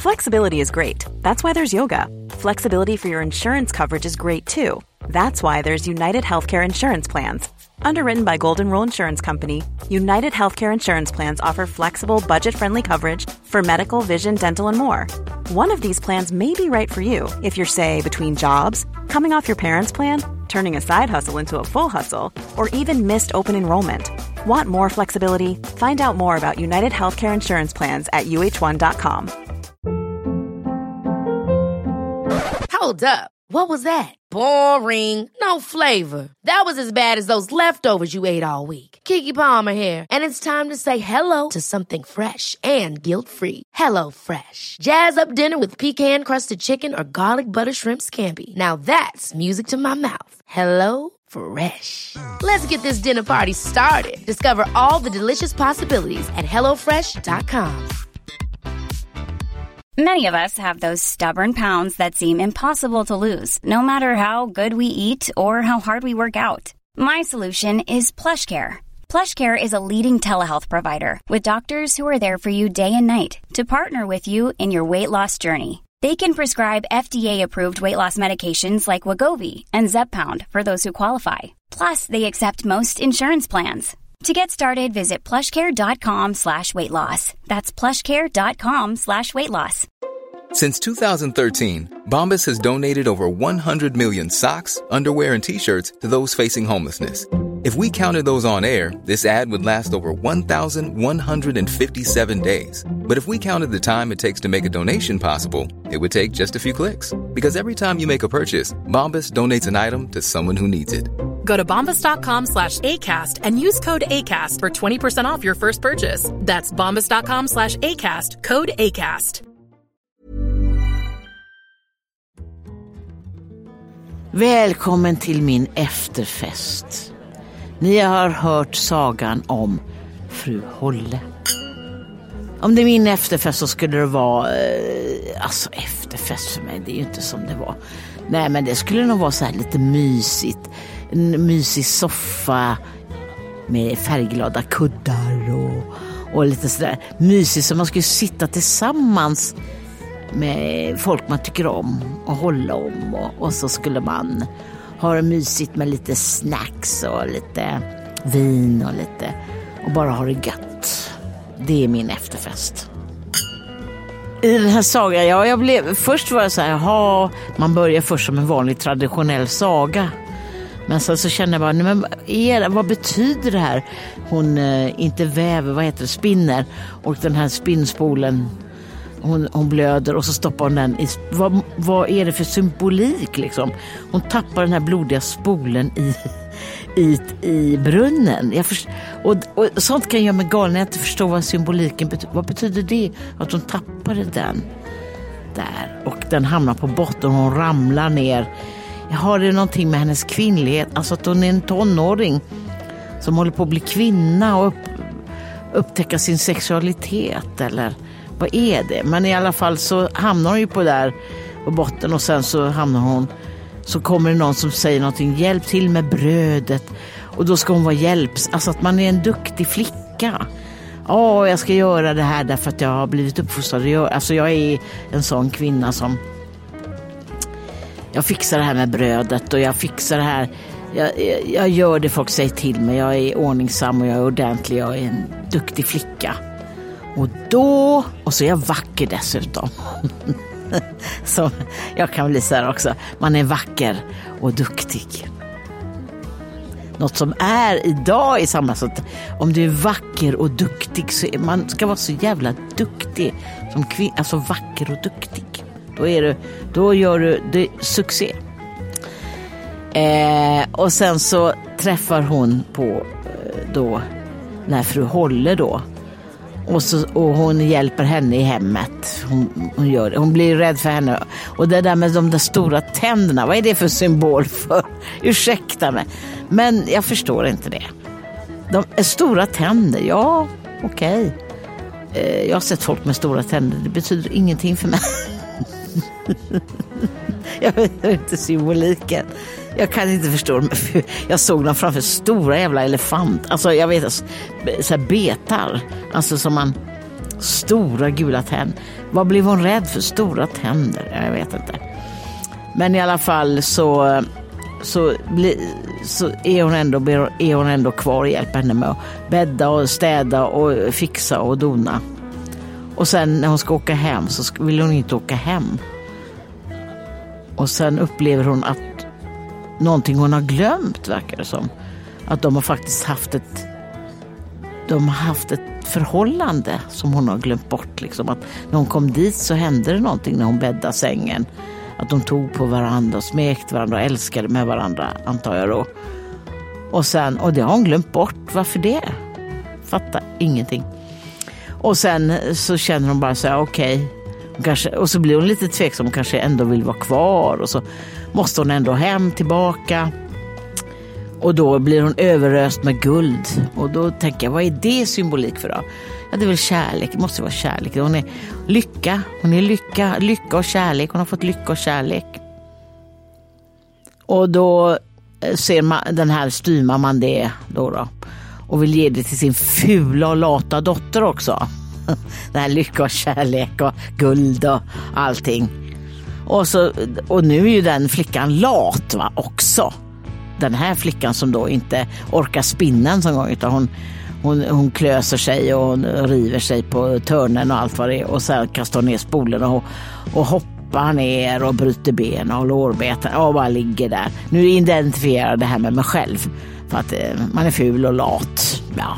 Flexibility is great. That's why there's yoga. Flexibility for your insurance coverage is great too. That's why there's United Healthcare Insurance Plans. Underwritten by Golden Rule Insurance Company, United Healthcare Insurance Plans offer flexible, budget-friendly coverage for medical, vision, dental, and more. One of these plans may be right for you if you're, say, between jobs, coming off your parents' plan, turning a side hustle into a full hustle, or even missed open enrollment. Want more flexibility? Find out more about United Healthcare Insurance Plans at uh1.com. Hold up. What was that? Boring. No flavor. That was as bad as those leftovers you ate all week. Keke Palmer here. And it's time to say hello to something fresh and guilt-free. Hello Fresh. Jazz up dinner with pecan-crusted chicken or garlic butter shrimp scampi. Now that's music to my mouth. Hello Fresh. Let's get this dinner party started. Discover all the delicious possibilities at hellofresh.com. Many of us have those stubborn pounds that seem impossible to lose, no matter how good we eat or how hard we work out. My solution is PlushCare. PlushCare is a leading telehealth provider with doctors who are there for you day and night to partner with you in your weight loss journey. They can prescribe FDA-approved weight loss medications like Wegovy and Zepbound for those who qualify. Plus, they accept most insurance plans. To get started, visit plushcare.com/weightloss. That's plushcare.com/weightloss. Since 2013, Bombas has donated over 100 million socks, underwear, and T-shirts to those facing homelessness. If we counted those on air, this ad would last over 1,157 days. But if we counted the time it takes to make a donation possible, it would take just a few clicks. Because every time you make a purchase, Bombas donates an item to someone who needs it. Go to bombas.com/ACAST and use code ACAST for 20% off your first purchase. That's bombas.com/ACAST, code ACAST. Välkommen till min efterfest. Ni har hört sagan om fru Holle. Om det är min efterfest så skulle det vara alltså efterfest för mig, det är ju inte som det var. Nej, men det skulle nog vara så här lite mysigt. En mysig soffa med färgglada kuddar och lite sådär mysigt, så man skulle sitta tillsammans med folk man tycker om och hålla om, och så skulle man ha det mysigt med lite snacks och lite vin och bara ha det gött. Det är min efterfest. I den här sagan, först var jag så här, man börjar först som en vanlig traditionell saga. Men sen så känner jag bara, men vad betyder det här? Hon inte väver, spinner, och den här spinnspolen, hon blöder och så stoppar hon den i, vad är det för symbolik liksom? Hon tappar den här blodiga spolen i brunnen. Och sånt kan jag med galen, jag inte förstår vad symboliken betyder. Vad betyder det? Att hon tappade den där och den hamnar på botten och hon ramlar ner. Har det någonting med hennes kvinnlighet, alltså att hon är en tonåring som håller på att bli kvinna och upptäcka sin sexualitet, eller vad är det? Men i alla fall så hamnar hon ju på där på botten, och sen så så kommer det någon som säger någonting, hjälp till med brödet, och då ska hon vara alltså att man är en duktig flicka. Jag ska göra det här därför att jag har blivit uppfostrad. Alltså jag är en sån kvinna som jag fixar det här med brödet, och jag fixar det här. Jag gör det folk säger till mig. Jag är ordningsam och jag är ordentlig. Jag är en duktig flicka. Och så är jag vacker dessutom. Så jag kan bli så här också. Man är vacker och duktig. Något som är idag i samhället. Om du är vacker och duktig, så man ska vara så jävla duktig som kvinna. Alltså vacker och duktig. Då gör du det succé. Och sen så träffar hon på då när fru Holle då. Och hon hjälper henne i hemmet. Hon gör det. Hon blir rädd för henne. Och det där med de där stora tänderna, vad är det för symbol för? Ursäkta mig. Men jag förstår inte det. De är stora tänder, ja, okej. Jag har sett folk med stora tänder. Det betyder ingenting för mig. Jag vet inte symboliken. Jag kan inte förstå dem. Jag såg dem framför stora jävla elefant. Alltså jag vet så här betar. Alltså som Stora gula tänder. Vad blev hon rädd för? Stora tänder? Jag vet inte. Men i alla fall så är hon ändå kvar och hjälper henne med att bädda och städa och fixa och dona. Och sen när hon ska åka hem så vill hon inte åka hem. Och sen upplever hon att någonting hon har glömt, verkar det som. Att de har faktiskt haft ett förhållande som hon har glömt bort. Liksom. Att när hon kom dit så hände det någonting när hon bäddade sängen. Att de tog på varandra och smekte varandra och älskade med varandra, antar jag då. Och det har hon glömt bort. Varför det? Fattar ingenting. Och sen så känner hon bara så här, okej. Och så blir hon lite tveksam, hon kanske ändå vill vara kvar. Och så måste hon ändå hem tillbaka. Och då blir hon överöst med guld. Och då tänker jag, vad är det symbolik för då? Ja, det är väl kärlek, det måste vara kärlek. Hon är lycka och kärlek. Hon har fått lycka och kärlek. Och då ser man den här styrmamman det då. Och vill ge det till sin fula och lata dotter också. Den här lycka och kärlek och guld och allting. Och nu är ju den flickan lat, va, också. Den här flickan som då inte orkar spinna en sån gång, utan hon klöser sig och hon river sig på törnen och allt vad det är. Och sen kastar hon ner spolen och hoppar ner och bryter ben och lårbeten och bara ligger där. Nu identifierar jag det här med mig själv. För att man är ful och lat. Ja.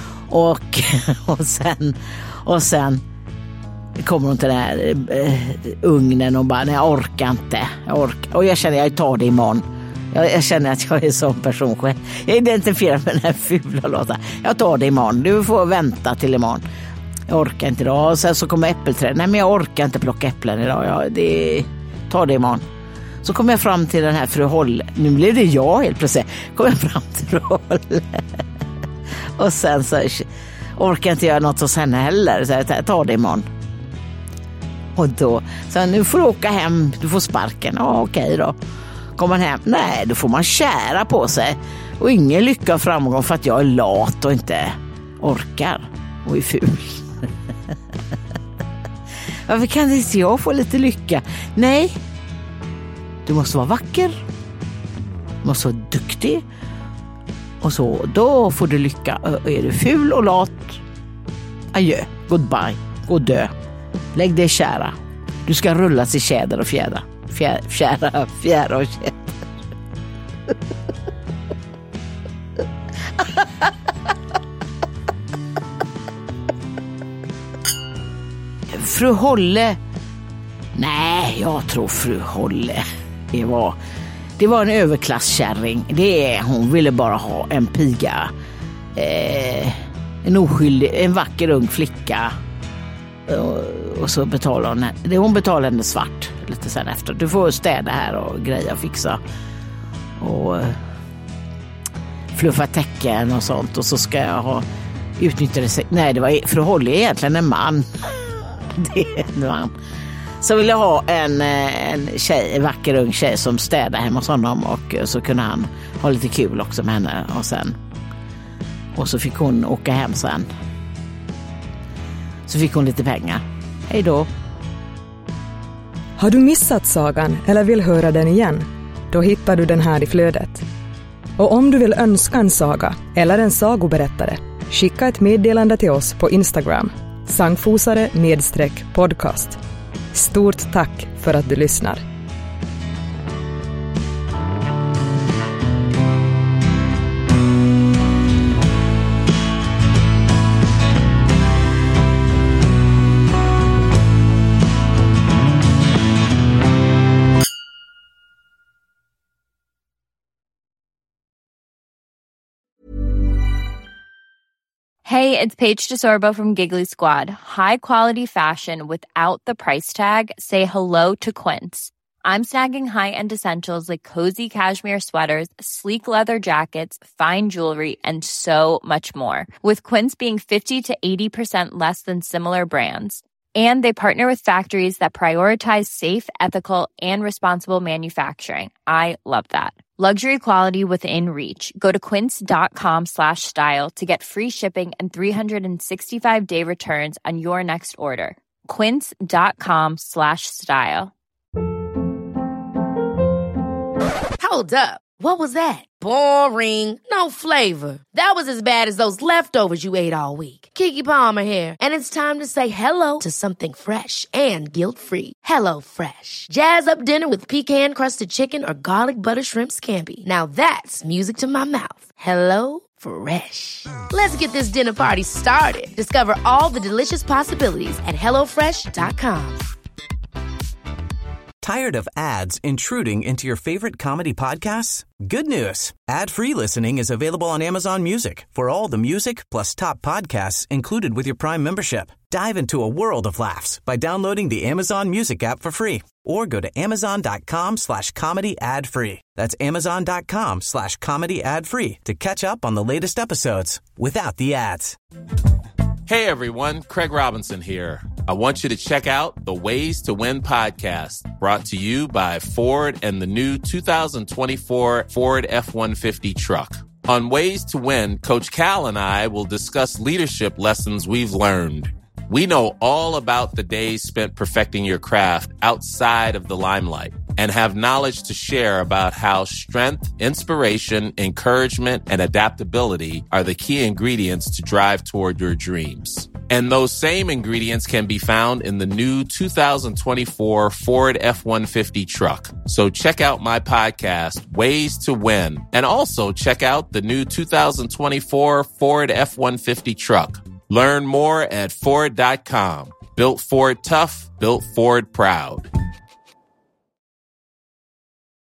Och sen kommer hon till den här ugnen och bara, nej, jag orkar inte. Och jag känner att jag tar det imorgon. Jag känner att jag är sån person själv. Jag identifierar med den här fula låten. Jag tar det imorgon. Du får vänta till imorgon. Jag orkar inte idag. Och sen så kommer äppelträd. Nej, men jag orkar inte plocka äpplen idag. Ta det imorgon. Så kommer jag fram till den här fru Holle. Nu blev det jag helt plötsligt. Kommer jag fram till fru Holle. Och sen så orkar jag inte göra något hos henne heller. Så jag tar det imorgon. Och då, så nu får du åka hem. Du får sparken. Ja, okej då. Kommer man hem? Nej, då får man kära på sig. Och ingen lycka och framgång för att jag är lat och inte orkar. Och är ful. Varför kan inte jag få lite lycka? Nej. Du måste vara vacker. Du måste vara duktig. Och så, då får du lycka. Är du ful och lat? Adjö, goodbye, gå dö. Lägg dig kära. Du ska rullas i tjäder och fjäder. Fjära och fjäder. Fru Holle. Nej, jag tror fru Holle. Det var en överklasskärring. Hon ville bara ha en piga. En oskyldig, en vacker ung flicka. Och så betalar hon betalar henne svart lite sen efter. Du får städa här och greja och fixa. Och fluffa täcken och sånt. Och så ska jag ha utnyttjat sig. Nej, det var för att hålla egentligen en man. Det är en man. Så ville jag ha en vacker ung tjej som städade hemma hos honom. Och så kunde han ha lite kul också med henne. Och så fick hon åka hem sen. Så fick hon lite pengar. Hej då. Har du missat sagan eller vill höra den igen? Då hittar du den här i flödet. Och om du vill önska en saga eller en sagoberättare, skicka ett meddelande till oss på Instagram. Sangfosare_podcast. Stort tack för att du lyssnar. Hey, it's Paige DeSorbo from Giggly Squad. High quality fashion without the price tag. Say hello to Quince. I'm snagging high-end essentials like cozy cashmere sweaters, sleek leather jackets, fine jewelry, and so much more. With Quince being 50 to 80% less than similar brands. And they partner with factories that prioritize safe, ethical, and responsible manufacturing. I love that. Luxury quality within reach. Go to quince.com/style to get free shipping and 365-day returns on your next order. Quince.com/style. Hold up. What was that? Boring. No flavor. That was as bad as those leftovers you ate all week. Keke Palmer here, and it's time to say hello to something fresh and guilt-free. Hello Fresh. Jazz up dinner with pecan-crusted chicken or garlic butter shrimp scampi. Now that's music to my mouth. Hello Fresh. Let's get this dinner party started. Discover all the delicious possibilities at hellofresh.com. Tired of ads intruding into your favorite comedy podcasts? Good news. Ad-free listening is available on Amazon Music for all the music plus top podcasts included with your Prime membership. Dive into a world of laughs by downloading the Amazon Music app for free or go to amazon.com/comedy ad-free. That's amazon.com/comedy ad-free to catch up on the latest episodes without the ads. Hey everyone, Craig Robinson here. I want you to check out the Ways to Win podcast, brought to you by Ford and the new 2024 Ford F-150 truck. On Ways to Win, Coach Cal and I will discuss leadership lessons we've learned. We know all about the days spent perfecting your craft outside of the limelight and have knowledge to share about how strength, inspiration, encouragement, and adaptability are the key ingredients to drive toward your dreams. And those same ingredients can be found in the new 2024 Ford F-150 truck. So check out my podcast, Ways to Win, and also check out the new 2024 Ford F-150 truck. Learn more at Ford.com. Built Ford tough, built Ford proud.